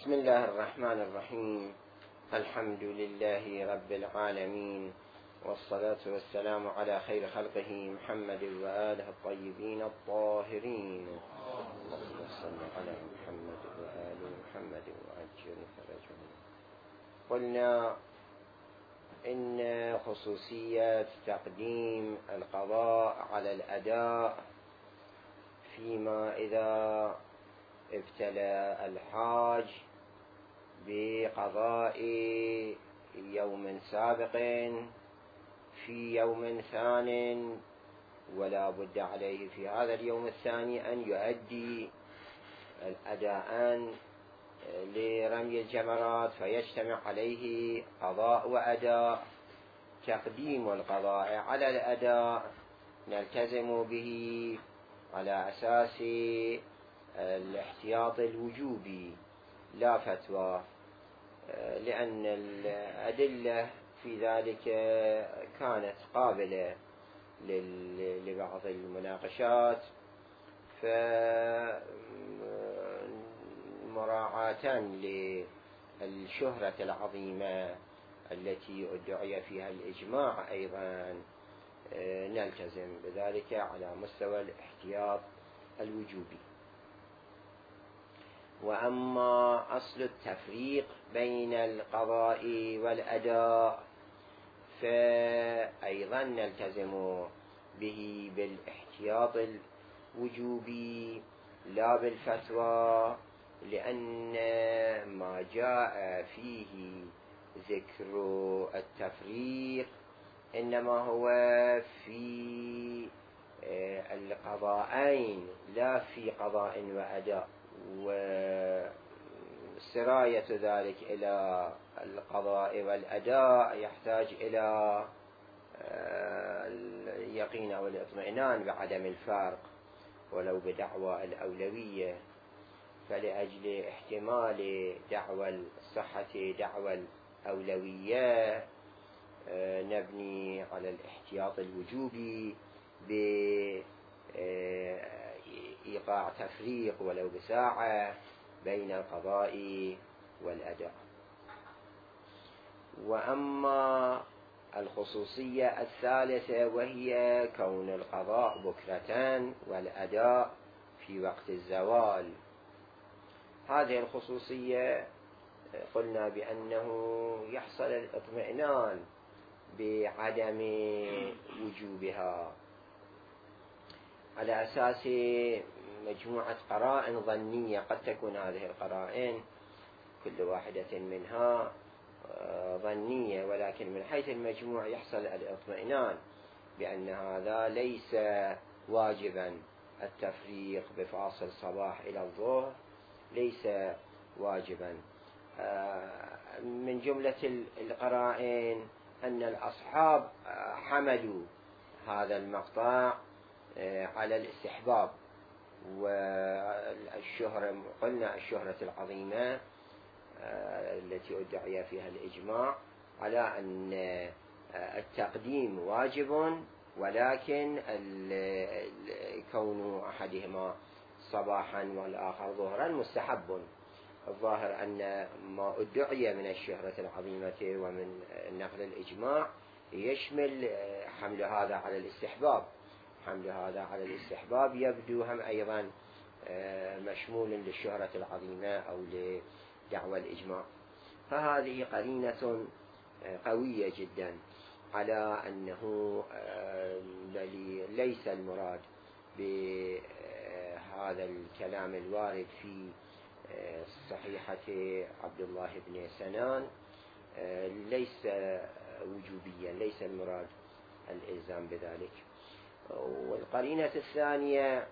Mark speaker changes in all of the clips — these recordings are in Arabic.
Speaker 1: بسم الله الرحمن الرحيم. الحمد لله رب العالمين، والصلاة والسلام على خير خلقه محمد وآله الطيبين الطاهرين. اللهم صل على محمد وآل محمد وعجل فرجهم. قلنا إن خصوصية تقديم القضاء على الأداء فيما إذا ابتلى الحاج بقضاء يوم سابق في يوم ثان، ولا بد عليه في هذا اليوم الثاني أن يؤدي الأداء لرمي الجمرات، فيجتمع عليه قضاء وأداء. تقديم القضاء على الأداء نلتزم به على أساس الاحتياط الوجوبي لا فتوى، لأن الأدلة في ذلك كانت قابلة لبعض المناقشات، فمراعاة للشهرة العظيمة التي ادعي فيها الإجماع أيضا نلتزم بذلك على مستوى الاحتياط الوجوبي. وأما أصل التفريق بين القضاء والأداء فأيضا نلتزم به بالاحتياط الوجوبي لا بالفتوى، لأن ما جاء فيه ذكر التفريق إنما هو في القضاءين لا في قضاء وأداء، وسراية ذلك إلى القضاء والأداء يحتاج إلى اليقين أو الاطمئنان بعدم الفرق ولو بدعوى الأولوية. فلأجل احتمال دعوى الصحة دعوى الأولوية نبني على الاحتياط الوجوبي بإيقاع تفريق ولو بساعة بين القضاء والأداء. وأما الخصوصية الثالثة وهي كون القضاء بكرة والأداء في وقت الزوال، هذه الخصوصية قلنا بأنه يحصل الاطمئنان بعدم وجوبها على أساس مجموعة قرائن ظنية. قد تكون هذه القرائن كل واحدة منها ظنية، ولكن من حيث المجموع يحصل الاطمئنان بأن هذا ليس واجبا. التفريق بفاصل صباح إلى الظهر ليس واجبا. من جملة القرائن أن الأصحاب حملوا هذا المقطع على الاستحباب، والشهرة قلنا الشهرة العظيمة التي ادعي فيها الإجماع على أن التقديم واجب، ولكن كون أحدهما صباحا والآخر ظهرا مستحب. الظاهر أن ما ادعي من الشهرة العظيمة ومن نقل الإجماع يشمل حمل هذا على الاستحباب. حمل هذا على الاستحباب يبدو هم أيضا مشمول للشهرة العظيمة أو لدعوى الإجماع. فهذه قرينة قوية جدا على أنه ليس المراد بهذا الكلام الوارد في صحيحة عبد الله بن سنان ليس وجوبيا، ليس المراد الإلزام بذلك. والقرينة الثانية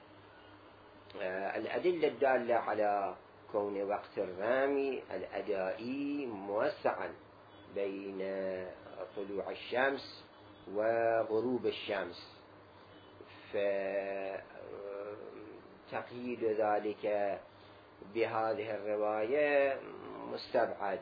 Speaker 1: الأدلة الدالة على كون وقت الرمي الأدائي موسعا بين طلوع الشمس وغروب الشمس، فتقييد ذلك بهذه الرواية مستبعد.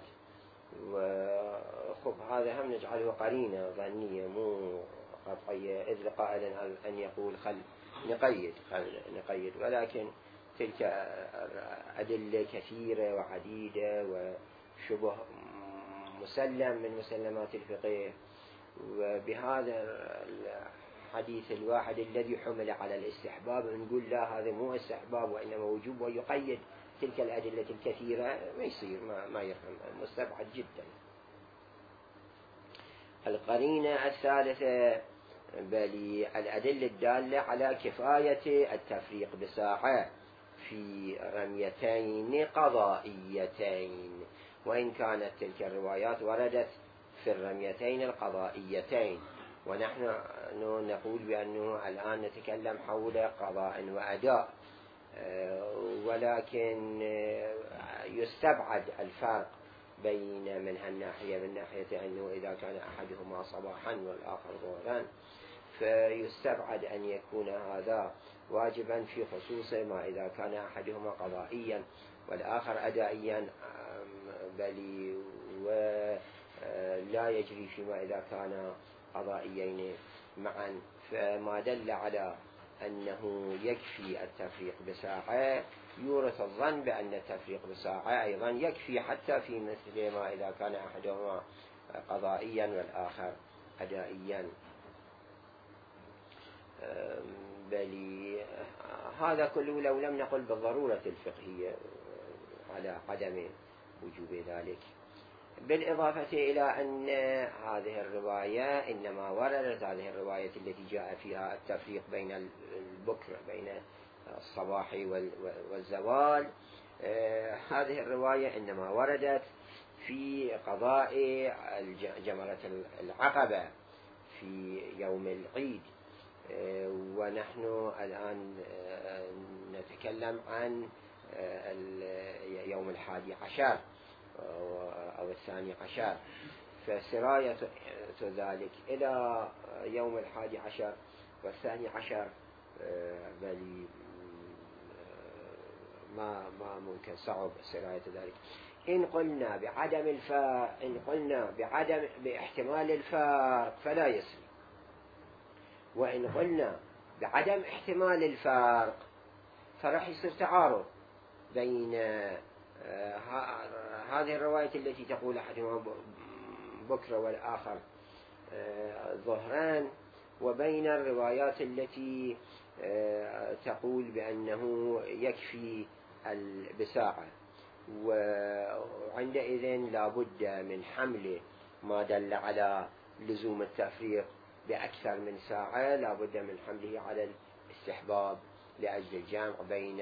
Speaker 1: وخب هذا هم نجعله قرينة ظنية مو قطعية، إذ قائل أن يقول خل نقيد، ولكن تلك أدلة كثيرة وعديدة وشبه مسلم من مسلمات الفقه. وبهذا الحديث الواحد الذي حمل على الاستحباب نقول لا هذا مو استحباب وإنما وجوب، ويقيد تلك الأدلة الكثيرة، ما يصير، ما يفهم، مستبعد جدا. القرينة الثالثة بل الأدلة الدالة على كفاية التفريق بساحة في رميتين قضائيتين، وإن كانت تلك الروايات وردت في الرميتين القضائيتين، ونحن نقول بأنه الآن نتكلم حول قضاء وأداء، ولكن يستبعد الفرق بين من هالناحية من ناحية أنه إذا كان أحدهما صباحا والآخر ظهرا فيستبعد أن يكون هذا واجبا في خصوص ما إذا كان أحدهما قضائيا والآخر أدائيا، بل ولا يجري فيما إذا كان قضائيين معا. فما دل على أنه يكفي التفريق بساعة يورث الظن بأن التفريق بساعة أيضا يكفي حتى في مثل ما إذا كان أحدهما قضائيا والآخر أدائيا. بل هذا كله لو لم نقل بالضرورة الفقهية على عدم وجوب ذلك، بالإضافة إلى أن هذه الرواية إنما وردت هذه الرواية التي جاء فيها التفريق بين البكر بين الصباح والزوال، هذه الرواية إنما وردت في قضاء جمرة العقبة في يوم العيد، ونحن الآن نتكلم عن يوم 11 أو 12، فسراية ذلك إلى يوم 11 و12 بل ما ممكن، صعب سراية ذلك. إن قلنا باحتمال الفارق فلا يسري، وإن قلنا بعدم احتمال الفارق فراح يصير تعارض بين هذه الرواية التي تقول أحدهما بكرة والآخر ظهران، وبين الروايات التي تقول بأنه يكفي بساعة، وعندئذ لا بد من حمل ما دل على لزوم التفريق بأكثر من ساعة، لا بد من حمله على الاستحباب لأجل الجمع بين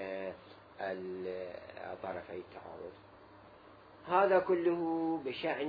Speaker 1: طرفي التعارض. هذا كله بشأن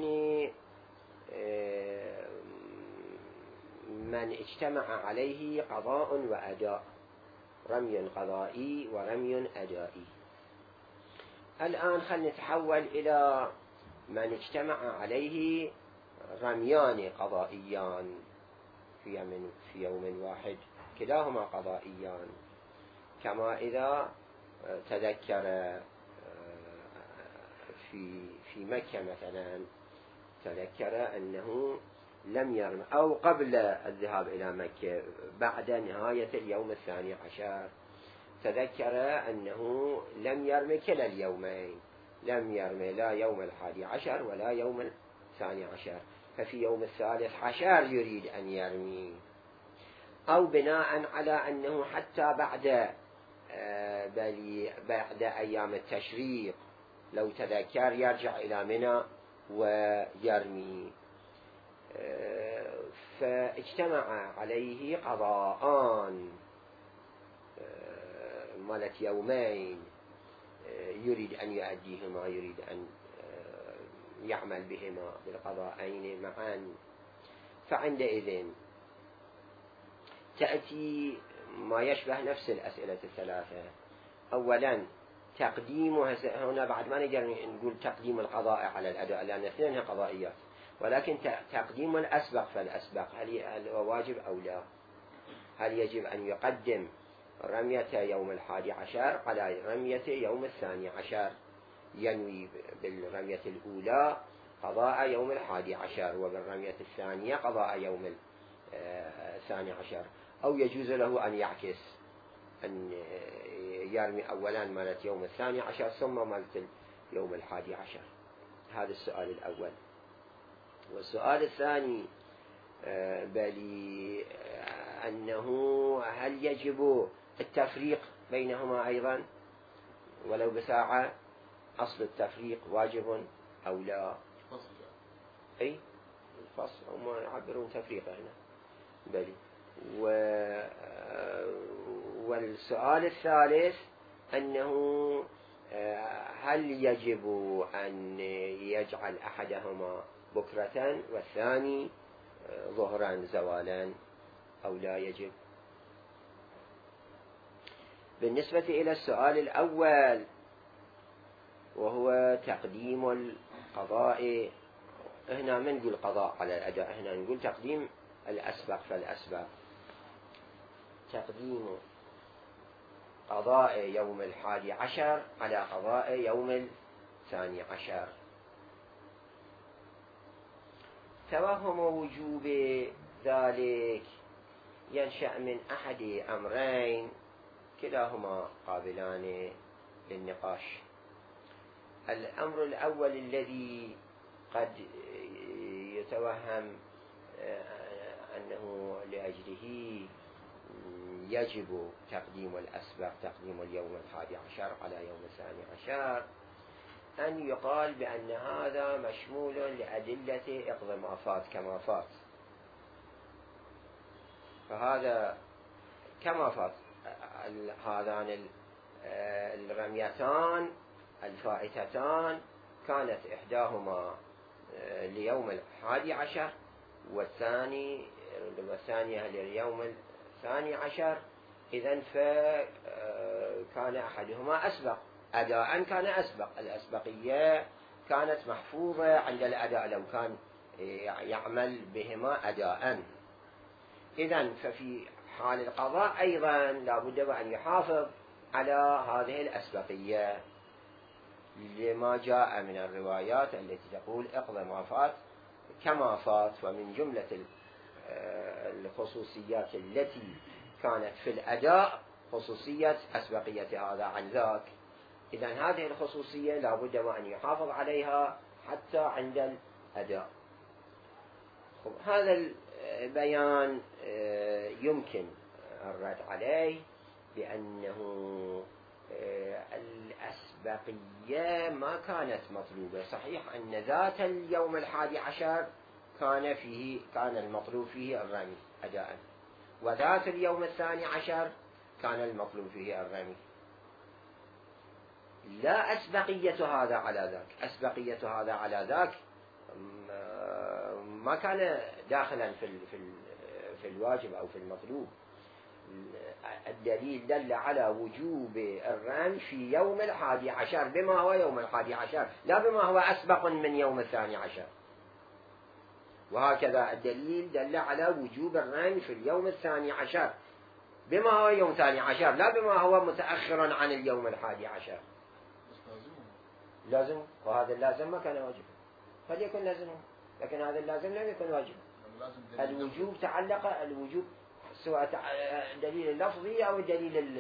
Speaker 1: من اجتمع عليه قضاء وأداء، رمي قضائي ورمي أدائي. الآن خلينا نتحول إلى من اجتمع عليه رميان قضائيان في يوم واحد، كلاهما قضائيان، كما إذا تذكر في مكة مثلا، تذكر أنه لم يرم، أو قبل الذهاب إلى مكة بعد نهاية اليوم 12 تذكر أنه لم يرم كلا اليومين، لم يرم لا يوم 11 ولا يوم 12، ففي يوم 13 يريد أن يرمي، أو بناء على أنه حتى بعد أيام التشريق لو تذكر يرجع إلى منى ويرمي. فاجتمع عليه قضاءان مالت يومين يريد أن يؤديهما، يريد أن يعمل بهما بالقضاءين معا. فعندئذ تأتي ما يشبه نفس الأسئلة الثلاثة. أولا تقديمها، هنا بعد ما نقدر نقول تقديم القضاء على الأداء لأن اثنينها قضائيات، ولكن تقديم الأسبق فالأسبق هل هو واجب أو لا؟ هل يجب أن يقدم رمية يوم 11 على رمية يوم 12، ينوي بالرمية الأولى قضاء يوم 11 وبالرمية الثانية قضاء يوم 12، أو يجوز له أن يعكس، أن يرمي أولا مالت يوم 12 ثم مالت يوم 11. هذا السؤال الأول. والسؤال الثاني بل أنه هل يجب التفريق بينهما أيضا ولو بساعة؟ أصل التفريق واجب أو لا؟ أي الفصل هم يعبرون تفريق هنا. بل والسؤال الثالث أنه هل يجب أن يجعل أحدهما بكرة والثاني ظهرا زوالا أو لا يجب؟ بالنسبة إلى السؤال الأول وهو تقديم القضاء، هنا ما نقول قضاء على الأداء، هنا نقول تقديم الأسبق فالأسبق. تقديم قضاء يوم 11 على قضاء يوم 12. توهم وجوب ذلك ينشأ من أحد أمرين كلاهما قابلان للنقاش. الأمر الأول الذي قد يتوهم أنه لأجله يجب تقديم الأسبق، تقديم اليوم 11 على يوم 12، أن يقال بأن هذا مشمول لأدلة إقضاء ما فات كما فات. فهذا كما فات هذان الرميتان الفائتتان كانت إحداهما ليوم 11 والثانية لليوم 12. إذن فكان أحدهما أسبق أداء، كان أسبق. الأسبقية كانت محفوظة عند الأداء لو كان يعمل بهما أداء. إذن ففي حال القضاء أيضا لا بد أن يحافظ على هذه الأسبقية لما جاء من الروايات التي تقول اقضى ما فات كما فات. ومن جملة الخصوصيات التي كانت في الأداء خصوصية أسبقية هذا عن ذاك. إذن هذه الخصوصية لا بد أن يحافظ عليها حتى عند الأداء. هذا البيان يمكن الرد عليه بأنه الأسبقية ما كانت مطلوبة. صحيح أن ذات اليوم 11 كان المطلوب فيه الرمي أداء، وذات اليوم 12 كان المطلوب فيه الرمي. لا أسبقية هذا على ذاك، أسبقية هذا على ذاك ما كان داخلا في الواجب أو في المطلوب. الدليل دل على وجوب الرمي في يوم 11 بما هو يوم 11، لا بما هو أسبق من يوم 12. وهكذا الدليل دل على وجوب الرمي في اليوم 12 بما هو يوم 12، لا بما هو متأخر عن اليوم 11. لازم، وهذا اللازم ما كان واجبا، فليكن لازمه، لكن هذا اللازم لم يكن واجبا. الوجوب تعلق الوجوب سواء الدليل اللفظي أو الدليل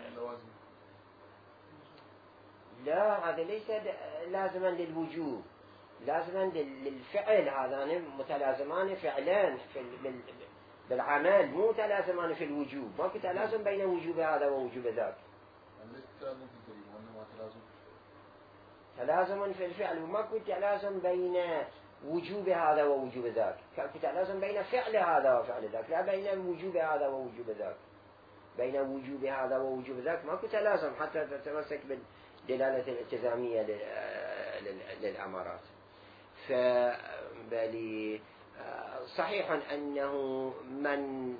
Speaker 1: لا، هذا ليس لازما للوجوب، لازما للفعل. هذان متلازمان فعلان بالعمل، مو تلازمان في الوجوب. ما في تلازم بين وجوب هذا ووجوب ذاك. تلازم في الفعل، وما كنت تلازم بين وجوب هذا ووجوب ذاك. كنت تلازم بين فعل هذا وفعل ذاك، لا بين وجوب هذا ووجوب ذاك. بين وجوب هذا ووجوب ذاك ما كنت تلازم حتى تتمسك بالدلالة الالتزامية للأمارات. فبالي صحيح أنه من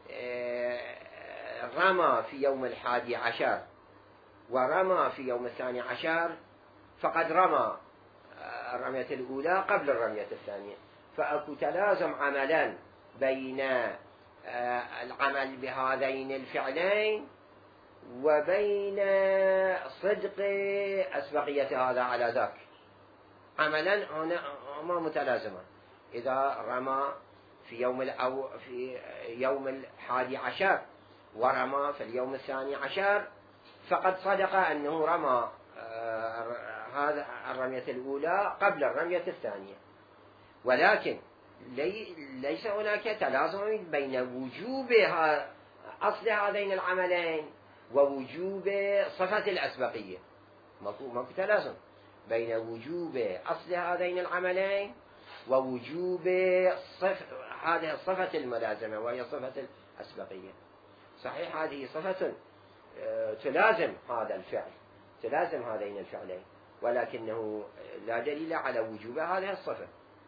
Speaker 1: رمى في يوم 11 ورمى في يوم 12 فقد رمى الرمية الأولى قبل الرمية الثانية، فأكو تلازم عملا بين العمل بهذين الفعلين وبين صدق أسبقية هذا على ذاك. عملا هما متلازمان. إذا رمى في يوم 11 ورمى في اليوم 12 فقد صدق أنه رمى هذا الرمية الأولى قبل الرمية الثانية، ولكن ليس هناك تلازم بين وجوب أصل هذين العملين ووجوب صفة الأسبقية. ماكو تلازم بين وجوب أصل هذين العملين ووجوب هذه الصفة الملازمة وهي صفة الأسبقية. صحيح هذه صفة تلازم هذا الفعل، تلازم هذين الفعلين، ولكنه لا دليل على وجوب هذه الصفة،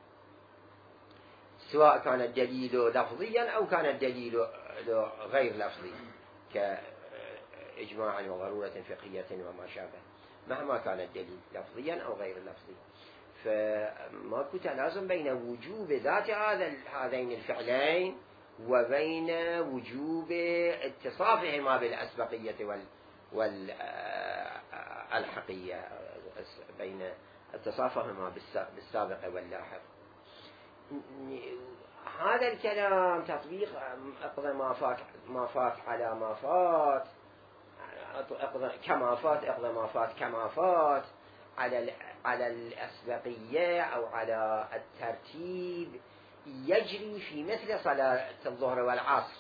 Speaker 1: سواء كان الدليل لفظيا أو كان الدليل غير لفظي كإجماع وضرورة فقهية وما شابه، مهما كان الدليل لفظيا أو غير لفظي. فماكو تلازم بين وجوب ذات هذين الفعلين وبين وجوب اتصافهما بالأسبقية والألحقية، بين اتصافهما بالسابق واللاحق. هذا الكلام تطبيق ما فات على ما فات، كما فات اقضى ما فات كما فات على الأسبقية أو على الترتيب يجري في مثل صلاة الظهر والعصر،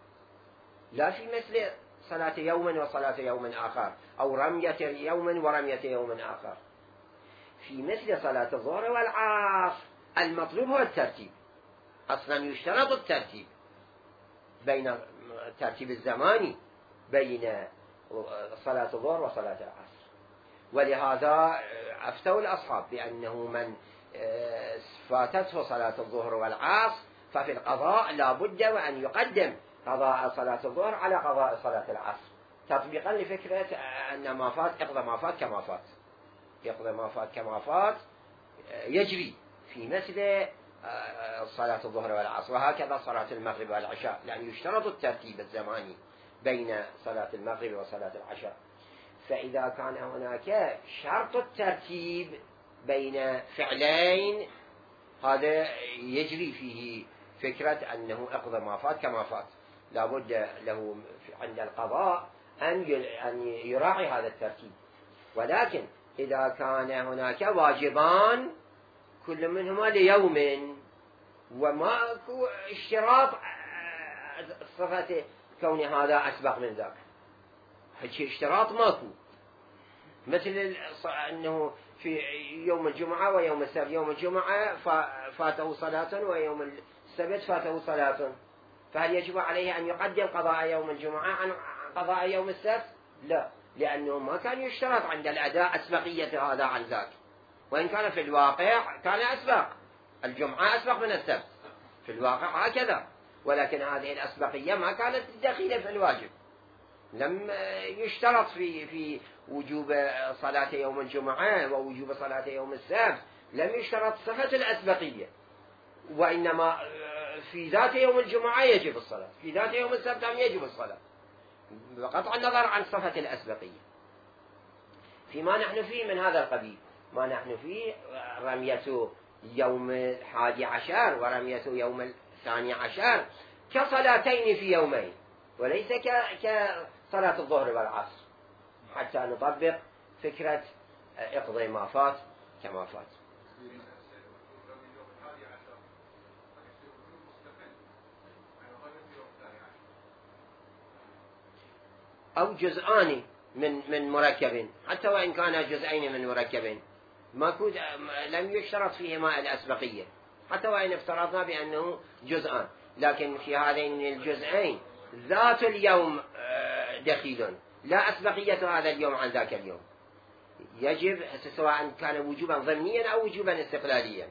Speaker 1: لا في مثل صلاة يوم وصلاة يوم آخر، أو رمية يوم ورمية يوم آخر. في مثل صلاة الظهر والعصر المطلوب هو الترتيب، أصلا يشترط الترتيب بين الترتيب الزماني بين صلاة الظهر وصلاة العصر. ولهذا أفتوا الأصحاب بأنه من فاتته صلاة الظهر والعصر ففي القضاء لا بد وأن يقدم قضاء صلاة الظهر على قضاء صلاة العصر، تطبيقا لفكرة أن ما فات اقضى ما فات كما فات، يقضى ما فات كما فات يجري في مثل صلاة الظهر والعصر. وهكذا صلاة المغرب والعشاء، لأن يشترط الترتيب الزماني بين صلاة المغرب وصلاة العشاء. فإذا كان هناك شرط الترتيب بين فعلين، هذا يجري فيه فكرة أنه اقضى ما فات كما فات، لا بد له عند القضاء أن يراعي هذا الترتيب. ولكن إذا كان هناك واجبان كل منهما ليوم وماكو اشتراط صفة كون هذا أسبق من ذاك، هيك اشتراط ماكو، مثل أنه في يوم الجمعة ويوم السبت، يوم الجمعة فاته صلاة ويوم السبت فاته صلاة، فهل يجب عليه أن يقدم قضاء يوم الجمعة عن قضاء يوم السبت؟ لا، لأنه ما كان يشترط عند الأداء أسبقية هذا عن ذاك، وإن كان في الواقع كان أسبق، الجمعة أسبق من السبت في الواقع هكذا، ولكن هذه الأسبقية ما كانت دخيلة في الواجب، لم يشترط في وجوب صلاة يوم الجمعة ووجوب صلاة يوم السبت، لم يشترط صفة الأسبقية، وإنما في ذات يوم الجمعة يجب الصلاة، في ذات يوم السبت هم يجب الصلاة، بقطع النظر عن صفة الأسبقية. فيما نحن فيه من هذا القبيل، ما نحن فيه رمية يوم 11 ورمية يوم 12 كصلاتين في يومين، وليس كصلاة الظهر والعصر، حتى نطبق فكرة اقضي ما فات كما فات. أو جزءان من مركب، حتى وإن كان جزئين من مركب لم يشترط فيهما الأسبقية، حتى وإن افترضنا بأنه جزءان، لكن في هذين الجزئين ذات اليوم دخيل، لا أسبقية هذا اليوم عن ذاك اليوم، يجب سواء كان وجوبا ضمنيا أو وجوبا استقلاليا،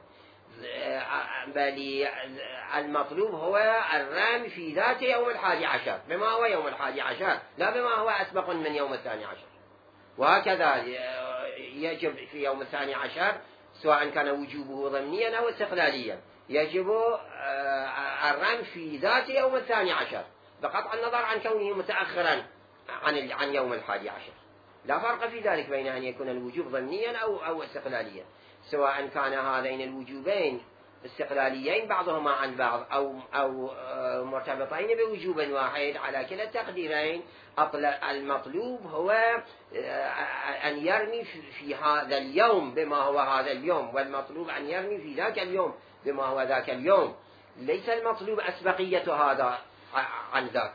Speaker 1: بل المطلوب هو الرمي في ذات يوم 11 بما هو يوم 11، لا بما هو أسبق من يوم 12. وهكذا يجب في يوم 12 سواء كان وجوبه ضمنيا أو استقلاليا، يجب الرمي في ذات يوم 12 بقطع النظر عن كونه متأخرا عن يوم 11. لا فرق في ذلك بين أن يكون الوجوب ضمنيا أو استقلاليا، سواء كان هذين الوجوبين استقلاليين بعضهما عن بعض أو مرتبطين بوجوب واحد، على كلا التقديرين المطلوب هو أن يرمي في هذا اليوم بما هو هذا اليوم، والمطلوب أن يرمي في ذاك اليوم بما هو ذاك اليوم. ليس المطلوب أسبقية هذا عن ذاك.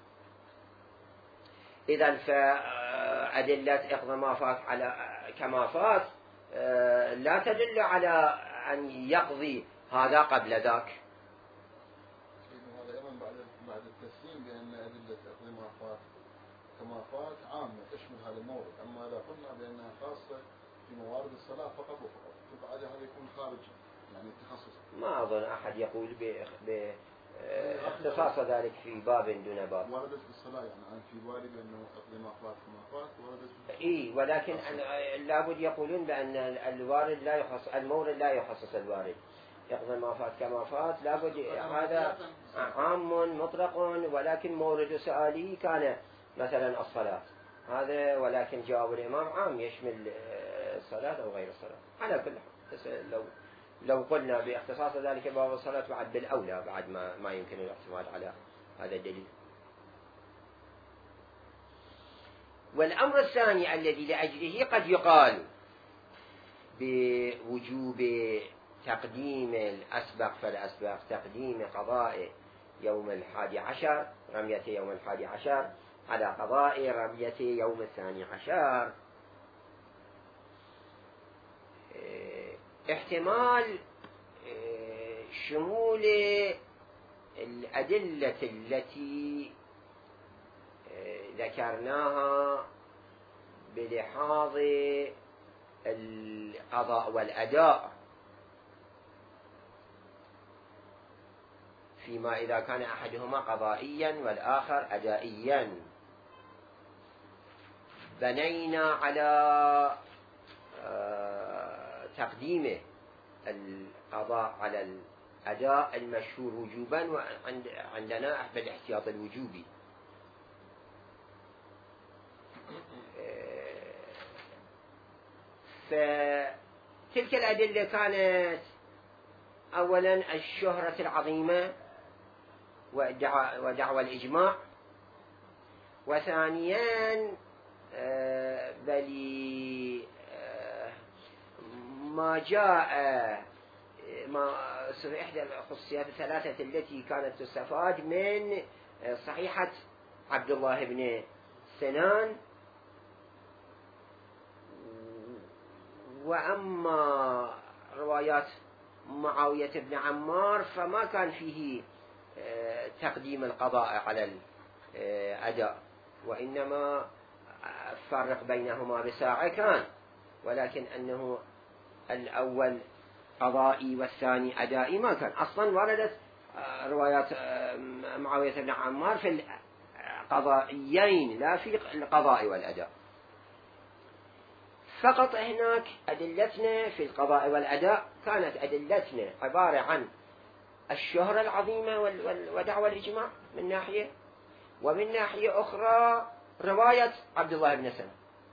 Speaker 1: إذن فأدلة إقضاء ما فات على كما فات لا تدل على أن يقضي هذا قبل ذاك.
Speaker 2: هذا أيضا بعد التسليم بأن أدلة إقضاء ما فات كما فات عامة تشمل هذا المورد، أما إذا قلنا بأنها خاصة في موارد الصلاة فقط وفقط فبعد هذا يكون خارج يعني التخصص.
Speaker 1: ما أظن أحد يقول باختصاص ذلك في باب دون باب.
Speaker 2: وردت في الصلاة يعني في بالي بأنه إقضاء ما فات كما فات وردت في
Speaker 1: إيه، ولكن لابد يقولون بأن الوارد لا يخصص المورد، لا يخصص الوارد. يقضي ما فات كما فات لابد هذا عام مطلق، ولكن مورد سؤالي كان مثلا الصلاة هذا، ولكن جواب الإمام عام يشمل الصلاة أو غير الصلاة. على كل حال لو قلنا باختصاص ذلك باب الصلاة بعد بالأولى، بعد ما يمكن الاعتماد على هذا الدليل. والأمر الثاني الذي لأجله قد يقال بوجوب تقديم الأسبق فالأسبق، تقديم قضاء يوم 11 رمية يوم 11 على قضاء رمية يوم 12. احتمال شمول الأدلة التي ذكرناها بلحاظ القضاء والأداء، فيما إذا كان أحدهما قضائيا والآخر أدائيا، بنينا على تقديم القضاء على الأداء المشهور وجوبا، وعندنا بالاحتياط الوجوبي. فتلك الأدلة كانت أولا الشهرة العظيمة ودعوى الإجماع، وثانيا بل ما جاء إحدى الخصوصيات الثلاثة التي كانت تستفاد من صحيحة عبد الله بن سنان. وأما روايات معاوية بن عمار فما كان فيه تقديم القضاء على الأداء، وإنما فرق بينهما بساعة كان، ولكن أنه الأول قضائي والثاني أدائي ما كان. أصلا وردت روايات معاوية بن عمار في القضائيين لا في القضاء والأداء فقط. هناك أدلتنا في القضاء والأداء كانت أدلتنا عبارة عن الشهرة العظيمة ودعوى الإجماع من ناحية، ومن ناحية أخرى رواية عبد الله بن سنان.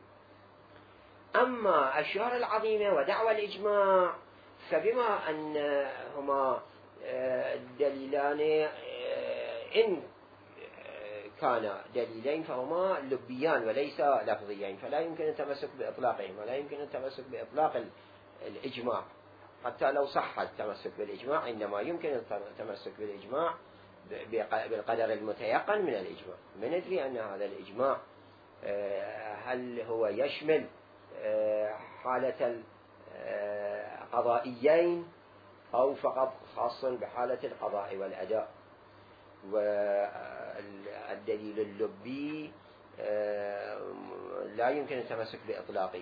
Speaker 1: أما الشهرة العظيمة ودعوى الإجماع فبما أنهما دليلان إن كان دليلين فهما لبيان وليس لفظيين، فلا يمكن التمسك بإطلاقهم، ولا يمكن التمسك بإطلاق الإجماع حتى لو صح التمسك بالإجماع، إنما يمكن التمسك بالإجماع بالقدر المتيقن من الإجماع. من ندري أن هذا الإجماع هل هو يشمل حالة القضائيين أو فقط خاص بحالة القضاء والأداء. والدليل اللبي لا يمكن التمسك بإطلاقه.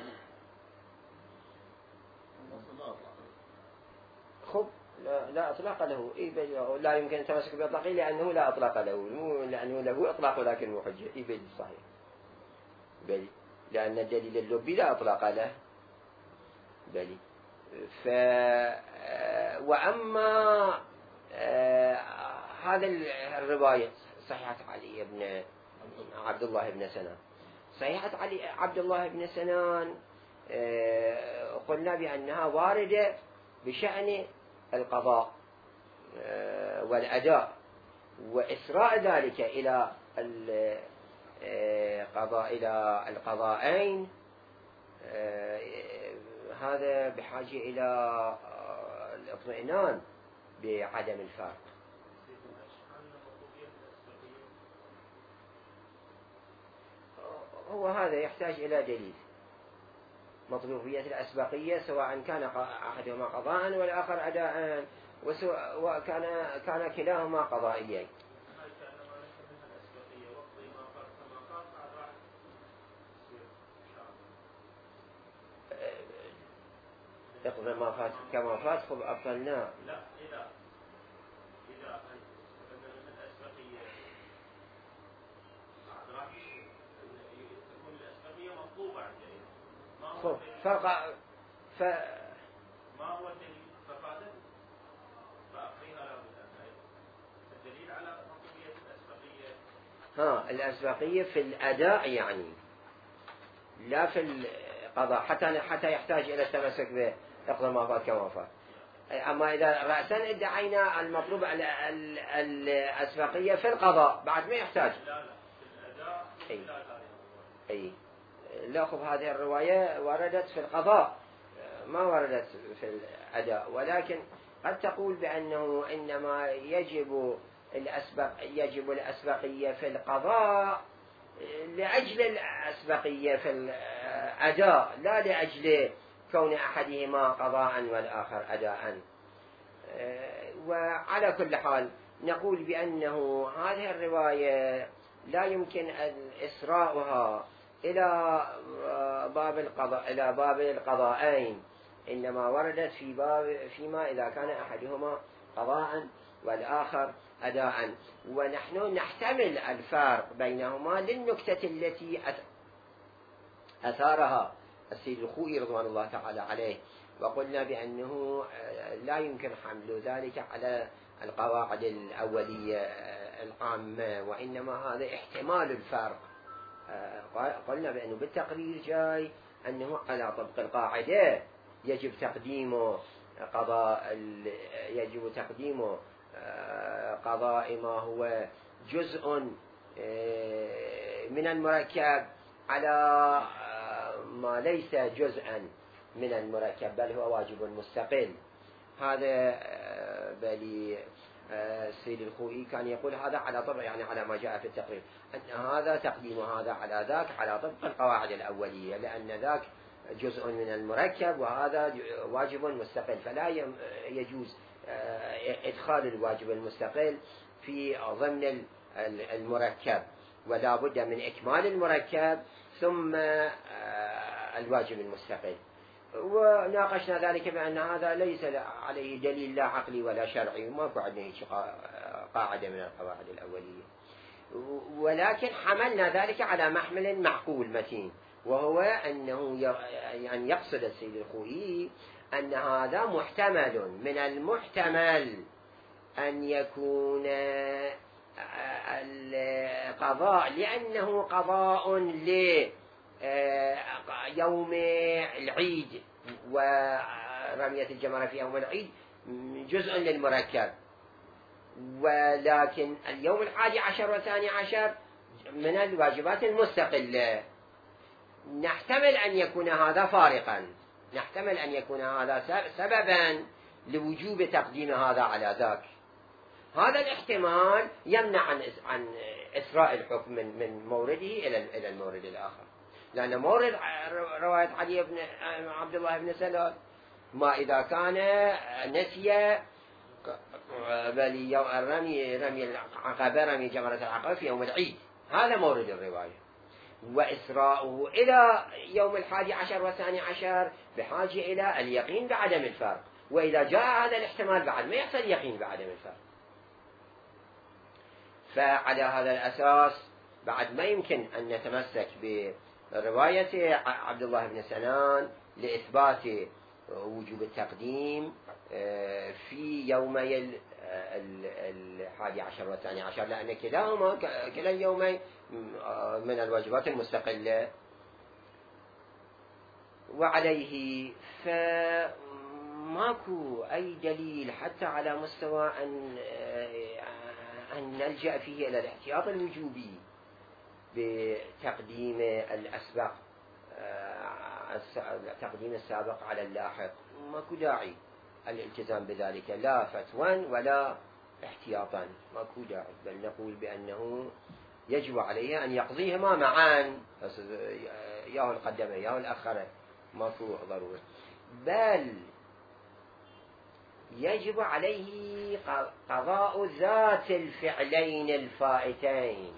Speaker 1: خب لا إطلاق له، لا يمكن التمسك بإطلاقه لأنه لا إطلاق له، مو لأنه له إطلاق ولكن مو حجة. بل صحيح، بل لأن الدليل اللبي لا إطلاق له. بل وأما هذا الرواية صحيحة علي بن عبد الله بن سنان، صحيحة علي عبد الله بن سنان قلنا بأنها واردة بشأن القضاء والأداء وإسراء ذلك إلى القضاءين، هذا بحاجة إلى الاطمئنان بعدم الفرق. هو هذا يحتاج إلى دليل. مطلوبية الأسبقية سواء كان أحدهما قضاء والآخر أداء، وكان كلاهما قضائيين. اقضي ما فات كما فات، خذ أبطلنا.
Speaker 3: لا، إذا الأسبقية راح تكون الأسبقية مطلوبة عندنا. ما هو الدليل؟ فقادت فأقضيها لابد أن الدليل على مطلوبية الأسبقية.
Speaker 1: الأسبقية في الأداء يعني، لا في القضاء، حتى يحتاج إلى التمسك به اقضي ما فات كما فات. أما إذا رأسا ادعينا المطلوب الأسبقية في القضاء بعد ما يحتاج.
Speaker 3: لا في الأداء.
Speaker 1: أي لا، خذ هذه الرواية وردت في القضاء ما وردت في الأداء، ولكن قد تقول بأنه إنما يجب الأسبقية في القضاء لأجل الأسبقية في الأداء، لا لأجل كون أحدهما قضاء والآخر أداء. وعلى كل حال نقول بأنه هذه الرواية لا يمكن إسراؤها إلى باب القضاءين، إنما وردت فيما إذا كان أحدهما قضاء والآخر أداء. ونحن نحتمل الفارق بينهما للنكتة التي أثارها السيد الخوئي رضوان الله تعالى عليه، وقلنا بأنه لا يمكن حمل ذلك على القواعد الأولية العامة، وإنما هذا احتمال الفرق. قلنا بأنه بالتقرير جاي أنه على طبق القاعدة يجب تقديم قضاء ما هو جزء من المركب على ما ليس جزءا من المركب بل هو واجب مستقل. هذا بل السيد الخوئي كان يقول هذا على طبق، يعني على ما جاء في التقرير، أن هذا تقديم هذا على ذاك على طبق القواعد الأولية، لأن ذاك جزء من المركب وهذا واجب مستقل، فلا يجوز إدخال الواجب المستقل في ضمن المركب، ولا بد من إكمال المركب ثم الواجب المستقل. وناقشنا ذلك بأن هذا ليس عليه دليل لا عقلي ولا شرعي، وما عندنا قاعدة من القواعد الأولية، ولكن حملنا ذلك على محمل معقول متين، وهو أنه يعني يقصد السيد الخوئي أن هذا محتمل، من المحتمل أن يكون القضاء لأنه قضاء ليوم العيد ورمية الجمرة في يوم العيد جزء للمركب، ولكن اليوم 11 والثاني عشر من الواجبات المستقلة. نحتمل أن يكون هذا فارقا، نحتمل أن يكون هذا سببا لوجوب تقديم هذا على ذاك. هذا الاحتمال يمنع عن إسراء الحكم من مورده إلى المورد الآخر، لأن مورد رواية علي بن عبد الله بن سلال ما إذا كان نسي رمي العقبة، رمي جمرة العقبة في يوم العيد، هذا مورد الرواية. وإسراؤه إلى يوم 11 والثاني عشر بحاجة إلى اليقين بعدم الفرق، وإذا جاء هذا الاحتمال بعد ما يحصل يقين بعدم الفرق. فعلى هذا الأساس بعد ما يمكن أن نتمسك برواية عبد الله بن سنان لإثبات وجوب التقديم في يومي 11 والثاني عشر، لأن كلاهما كلا اليومين من الواجبات المستقلة. وعليه فما ماكو أي دليل حتى على مستوى أن نلجأ فيه إلى الاحتياط الوجوبي بتقديم الأسبق، تقديم السابق على اللاحق. ماكو داعي الالتزام بذلك، لا فتوى ولا احتياطا، ماكو داعي، بل نقول بأنه يجب عليه أن يقضيهما معا، ياهو القدمه ياهو الأخره، ماكو ضرورة، بل يجب عليه قضاء ذات الفعلين الفائتين.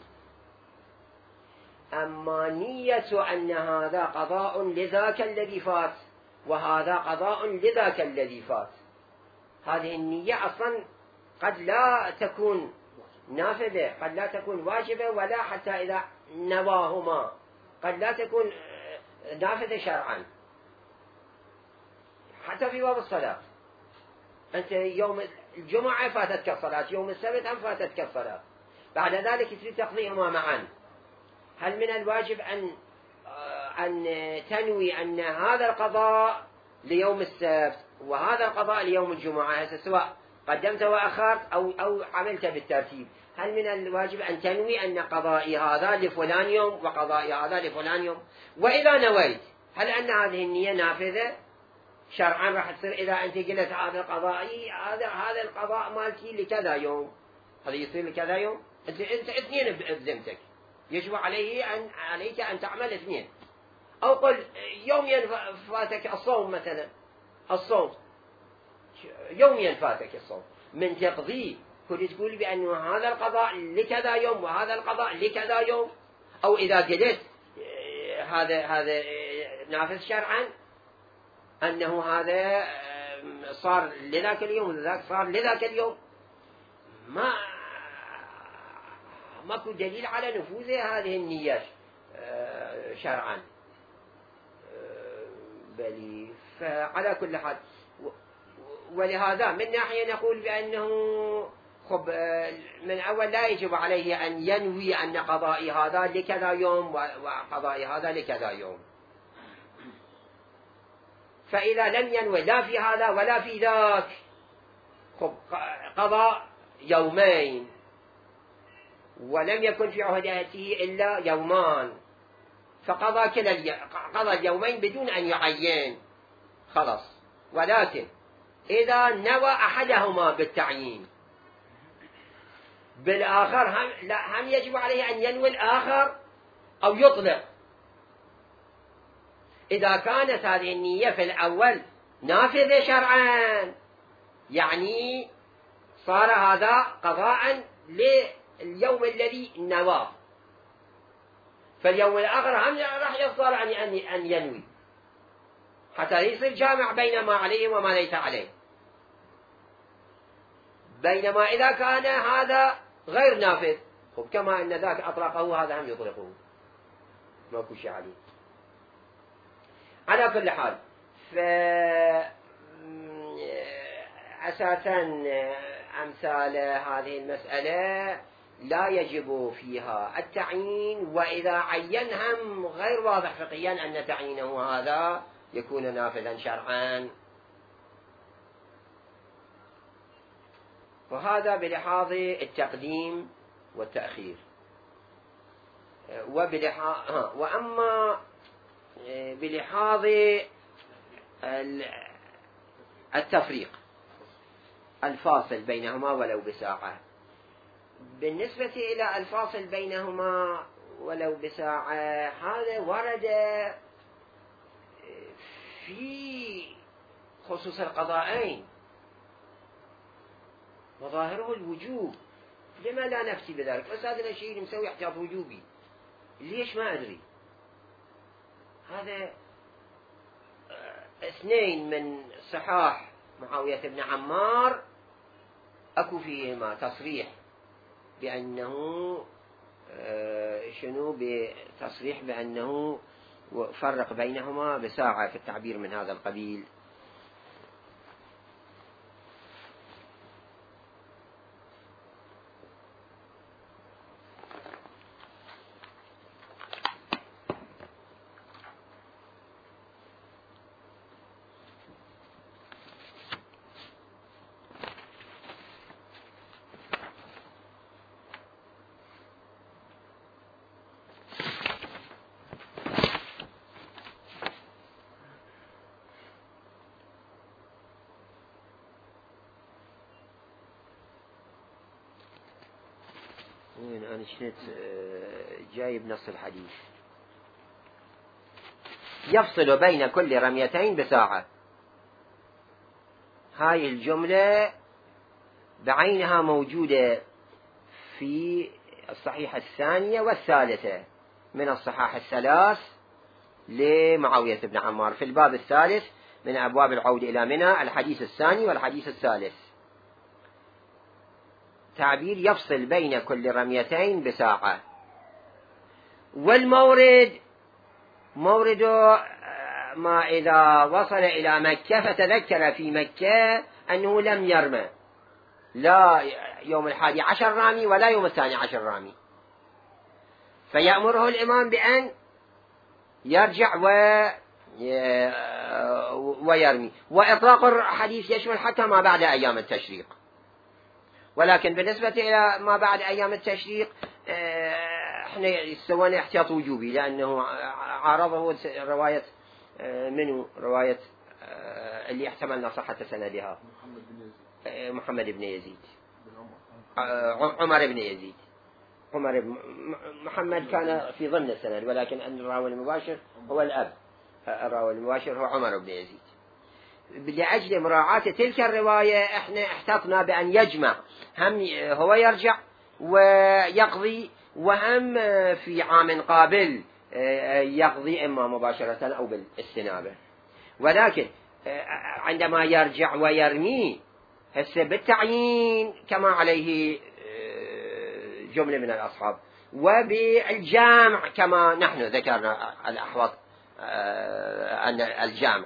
Speaker 1: أما نية أن هذا قضاء لذاك الذي فات وهذا قضاء لذاك الذي فات، هذه النية أصلا قد لا تكون نافذة، قد لا تكون واجبة، ولا حتى إذا نواهما قد لا تكون نافذة شرعا. حتى في باب الصلاة، أنت يوم الجمعة فاتتك الصلاة، يوم السبت هم فاتتك الصلاة، بعد ذلك تريد تقضيهما معا، هل من الواجب أن تنوي أن هذا القضاء ليوم السبت وهذا القضاء ليوم الجمعة، سواء قدمت وأخرت أو عملت بالترتيب، هل من الواجب أن تنوي أن قضائي هذا لفلان يوم وقضائي هذا لفلان يوم؟ وإذا نويت، هل أن هذه النية نافذة شرعا؟ راح تصير إذا أنت قلت هذا قضائي، هذا القضاء مالتي لكذا يوم، هذا يصير لكذا يوم، أنت اثنين بذمتك، يجب عليك أن تعمل اثنين. أو قل يوميا فاتك الصوم مثلا، الصوم يوميا فاتك الصوم، من تقضيه كل تقول بأنه هذا القضاء لكذا يوم وهذا القضاء لكذا يوم، أو إذا قلت هذا نافذ شرعا أنه هذا صار لذاك اليوم وذاك صار لذاك اليوم، ماكو دليل على نفوذ هذه النية شرعا. بل فعلى كل حال، ولهذا من ناحية نقول بأنه من أول لا يجب عليه أن ينوي أن قضائي هذا لكذا يوم وقضائي هذا لكذا يوم، فإذا لم ينوي لا في هذا ولا في ذاك، قضاء يومين ولم يكن في عهدته إلا يومان، فقضى قضى اليومين بدون أن يعين خلاص. ولكن إذا نوى أحدهما بالتعيين بالآخر، هم يجب عليه أن ينوي الآخر أو يطلق. إذا كانت هذه النية في الأول نافذة شرعا، يعني صار هذا قضاء لليوم الذي نواه، فاليوم الآخر هم راح يصدر أن ينوي حتى يصير جامع بين ما عليه وما ليس عليه. بينما إذا كان هذا غير نافذ، كما أن ذاك أطلقه هذا هم يطلقه، ما شيء عليه. على كل حال، أساسا أمثال هذه المسألة لا يجب فيها التعيين، وإذا عين هم غير واضح فقهيا أن تعيينه هذا يكون نافذا شرعا. وهذا بلحاظ التقديم والتأخير. وأما بلحاظ التفريق الفاصل بينهما ولو بساعة، بالنسبة إلى الفاصل بينهما ولو بساعة، هذا ورد في خصوص القضاءين وظاهره الوجوب. لما لا نفتي بذلك؟ أستاذنا شيء مسوي احتياط وجوبي، ليش ما أدري. هذا اثنين من صحاح معاوية بن عمار أكو فيهما تصريح بأنه بتصريح بأنه فرق بينهما بساعة في التعبير من هذا القبيل. وين أنا شنت جايب نص الحديث. يفصل بين كل رميتين بساعة. هاي الجملة بعينها موجودة في الصحيحة الثانية والثالثة من الصحاح الثلاث لمعاوية بن عمار في الباب الثالث من أبواب العود إلى منى، الحديث الثاني والحديث الثالث. تعبير يفصل بين كل رميتين بساعة. والمورد مورد ما إذا وصل إلى مكة فتذكر في مكة أنه لم يرمى لا يوم 11 رامي ولا يوم 12 رامي، فيأمره الإمام بأن يرجع ويرمي. وإطلاق الحديث يشمل حتى ما بعد أيام التشريق، ولكن بالنسبة إلى ما بعد أيام التشريق احنا سوينا احتياط وجوبي، لأنه عارضه رواية منه رواية اللي احتملنا صحة سندها محمد بن يزيد عمر بن يزيد. محمد كان في ضمن السند، ولكن الراوي المباشر هو الأب، الراوي المباشر هو عمر بن يزيد. لأجل مراعاة تلك الرواية احنا احتطنا بأن يجمع، هم هو يرجع ويقضي، وهم في عام قابل يقضي إما مباشرة أو بالاستنابة. ولكن عندما يرجع ويرمي هسه بالتعيين كما عليه جملة من الأصحاب، وبالجامع كما نحن ذكرنا الأحوط أن الجامع،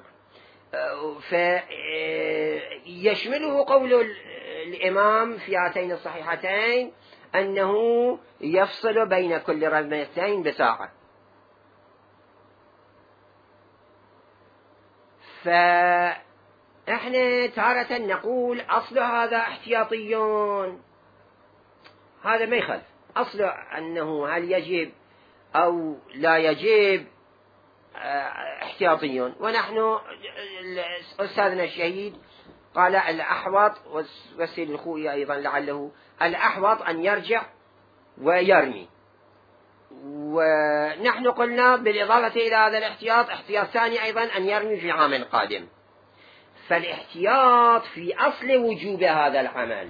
Speaker 1: فيشمله قول الإمام في هاتين الصحيحتين أنه يفصل بين كل رميتين بساعة. فإحنا تارة نقول أصل هذا احتياطيون، هذا ما يخالف أصل أنه هل يجب أو لا يجب احتياطيون. ونحن أستاذنا الشهيد قال الأحوط، والسيد الخوئي أيضا لعله الأحوط أن يرجع ويرمي. ونحن قلنا بالإضافة إلى هذا الاحتياط احتياط ثاني أيضا أن يرمي في عام قادم. فالاحتياط في أصل وجوب هذا العمل،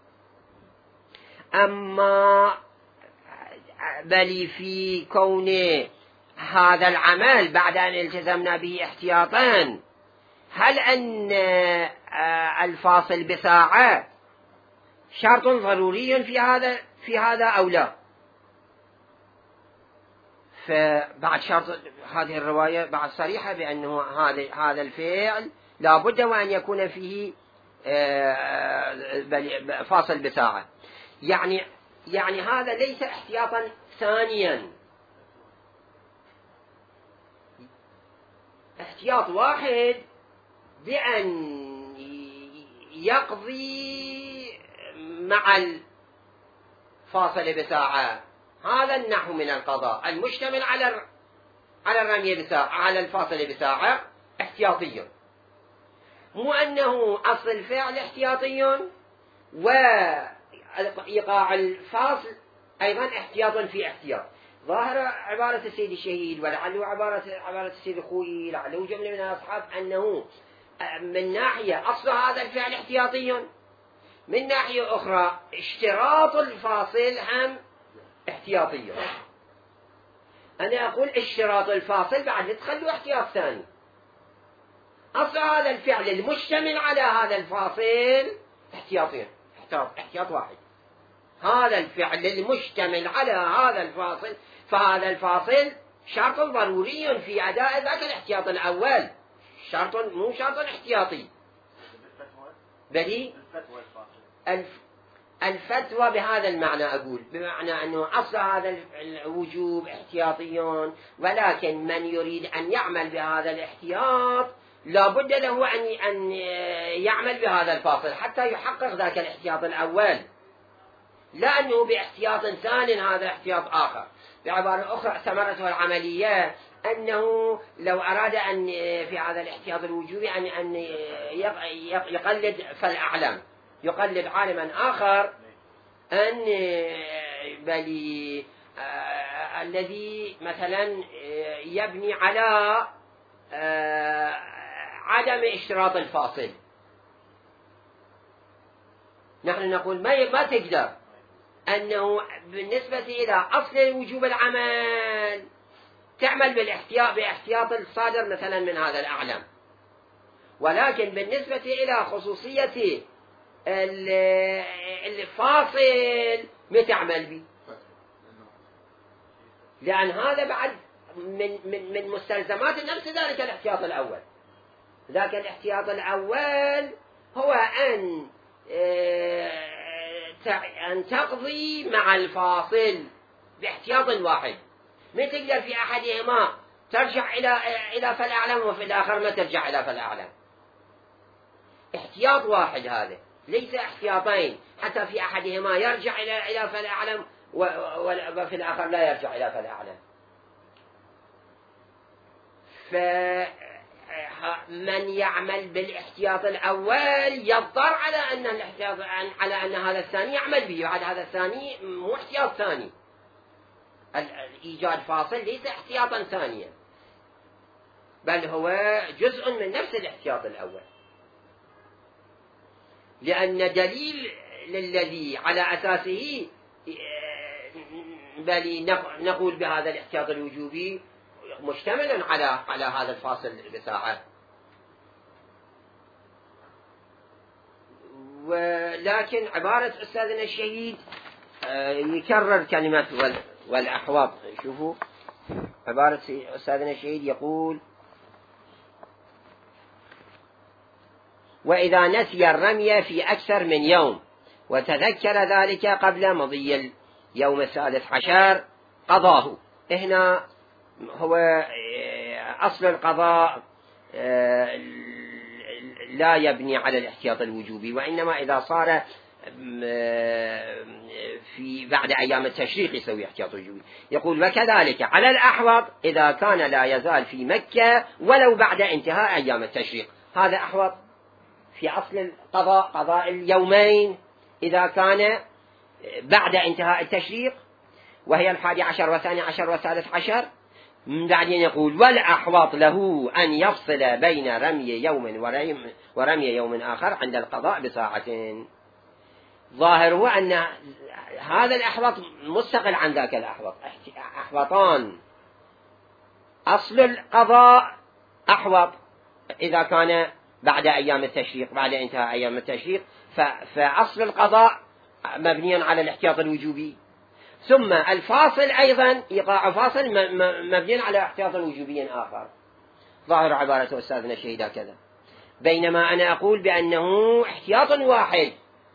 Speaker 1: أما بل في كون هذا العمل بعد أن التزمنا به احتياطا، هل أن الفاصل بساعة شرط ضروري في هذا أو لا؟ فبعد شرط هذه الرواية بعد صريحة بأنه هذا الفعل لا بد وأن يكون فيه فاصل بساعة. يعني هذا ليس احتياطا ثانيا، احتياط واحد بأن يقضي مع الفاصل بساعة. هذا النحو من القضاء المشتمل على الرمي بساعة، على الفاصل بساعة احتياطي، مو أنه أصل الفعل احتياطي وإيقاع الفاصل أيضا احتياط في احتياط. ظاهر عبارة السيد الشهيد ولعله عبارة السيد الخوئي لعله جملة من الأصحاب أنه من ناحية أصل هذا الفعل احتياطي، من ناحية أخرى اشتراط الفاصل هم احتياطي. أنا أقول اشتراط الفاصل بعد ندخل احتياط ثاني. أصل هذا الفعل المشتمل على هذا الفاصل احتياطين، احتياط واحد. هذا الفعل المشتمل على هذا الفاصل، فهذا الفاصل شرط ضروري في أداء ذاك الاحتياط الأول، مو شرط احتياطي. بل الفتوى بهذا المعنى أقول، بمعنى أنه أصل هذا الوجوب احتياطيون، ولكن من يريد أن يعمل بهذا الاحتياط لا بد له أن يعمل بهذا الفاصل حتى يحقق ذاك الاحتياط الأول، لا أنه باحتياط ثاني هذا احتياط آخر. بعبارة أخرى ثمرته العملية أنه لو أراد أن في هذا الاحتياط الوجوبي أن يقلد فالأعلم، يقلد عالما آخر أن بل الذي مثلا يبني على عدم اشتراط الفاصل، نحن نقول ما تقدر أنه بالنسبة إلى أصل وجوب العمل تعمل باحتياط الصادر مثلا من هذا الأعلم، ولكن بالنسبة إلى خصوصية الفاصل ما تعمل به، لأن هذا بعد من مستلزمات نفس ذلك الاحتياط الأول. ذاك الاحتياط الأول هو أن تقضي مع الفاصل باحتياط واحد، ما تقدر في أحدهما ترجع إلى فالأعلم وفي الآخر ما ترجع إلى فالأعلم. احتياط واحد هذا، ليس احتياطين حتى في أحدهما يرجع إلى فالأعلم وفي الآخر لا يرجع إلى فالأعلم. فمن يعمل بالاحتياط الأول يضطر على أن هذا الثاني يعمل به، هذا الثاني مو احتياط ثاني، الإيجاد فاصل ليس احتياطا ثانيا، بل هو جزء من نفس الاحتياط الأول، لأن دليل للذي على أساسه بل نقول بهذا الاحتياط الوجوبي مشتمل على هذا الفاصل بساعة. ولكن عبارة أستاذنا الشهيد يكرر كلمة والأحواض. شوفوا عبارة أستاذنا الشهيد يقول: وإذا نسي الرمي في أكثر من يوم وتذكر ذلك قبل مضي اليوم 13 قضاه. هنا هو أصل القضاء لا يبني على الاحتياط الوجوبي، وإنما إذا صار في بعد أيام التشريق يسوي احتياط وجوبي. يقول: وكذلك على الأحوط إذا كان لا يزال في مكة ولو بعد انتهاء أيام التشريق. هذا أحوط في أصل القضاء، قضاء اليومين إذا كان بعد انتهاء التشريق، وهي 11 و12 و13. من بعدين يقول: والأحوط له أن يفصل بين رمي يوم ورمي يوم آخر عند القضاء بساعتين. ظاهره أن هذا الأحوط مستقل عن ذاك الأحوط، أحوطان. أصل القضاء أحوط إذا كان بعد أيام التشريق، بعد انتهاء أيام التشريق، فأصل القضاء مبني على الاحتياط الوجوبي. ثم الفاصل أيضا إيقاع فاصل مبني على احتياط وجوبي آخر. ظاهر عبارة أستاذنا الشهيد كذا، بينما أنا أقول بأنه احتياط واحد،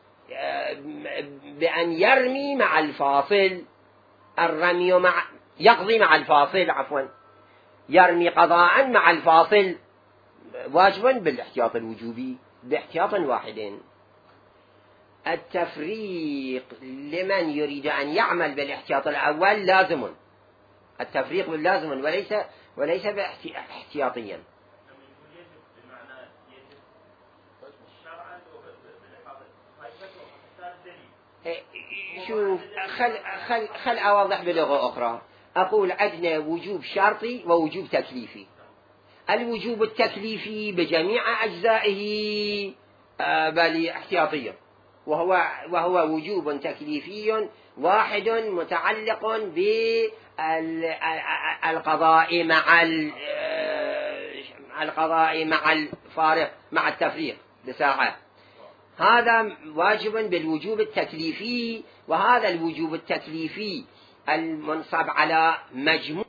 Speaker 1: بأن يرمي مع الفاصل، الرمي يقضي مع الفاصل، يرمي قضاء مع الفاصل واجبا بالاحتياط الوجوبي باحتياط واحد. التفريق لمن يريد أن يعمل بالاحتياط الأول لازم، التفريق لازم وليس احتياطيا. شوف، خل أوضح بلغة أخرى. أقول عندنا وجوب شرطي ووجوب تكليفي. الوجوب التكليفي بجميع أجزائه بل احتياطيا، وهو وجوب تكليفي واحد متعلق بالقضاء مع الفارق، مع التفريق بساعة. هذا واجب بالوجوب التكليفي، وهذا الوجوب التكليفي المنصب على مجموع